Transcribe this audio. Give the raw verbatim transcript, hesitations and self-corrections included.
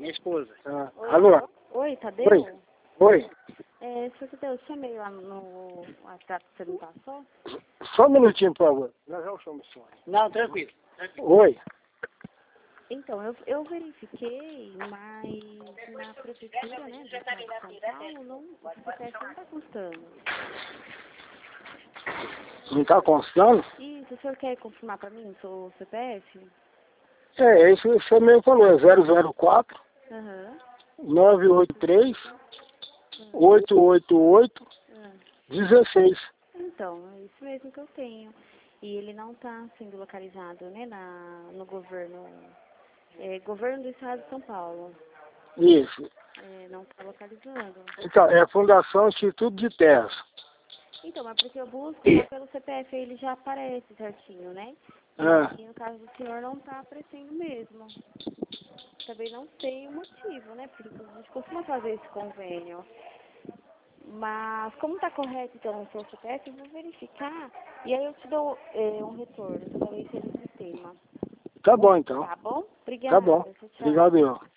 Minha esposa. Ah, Oi, alô? Oi, Tadeu? Oi. Oi. É, senhor Tadeu, eu chamei lá no WhatsApp que você não passou. Só um minutinho, por favor. Nós já somos só. Não, tranquilo. tranquilo. Oi. Então, eu, eu verifiquei, mas na prefeitura, né, do estado de São Paulo, não, o C P F não está constando. Não está constando? Isso, o senhor quer confirmar para mim o seu C P F? É, isso que você mesmo falou, é zero zero quatro, Aham. nove oito três, oito oito oito, Uhum. dezesseis. Então, é isso mesmo que eu tenho. E ele não está sendo localizado, né, na, no governo, é, governo do estado de São Paulo. Isso. É, não está localizando. Então, é a Fundação Instituto de Terras. Então, mas porque eu busco lá pelo C P F, ele já aparece certinho, né? E Ah. aqui no caso do senhor não está aparecendo mesmo. Também não sei o motivo, né? Porque a gente costuma fazer esse convênio. Mas como está correto então o seu C P F, eu vou verificar e aí eu te dou é, um retorno, toda vez que é no sistema. Tá bom, então. Tá bom? Obrigada. Tá bom. Tchau, tchau. Obrigado, eu.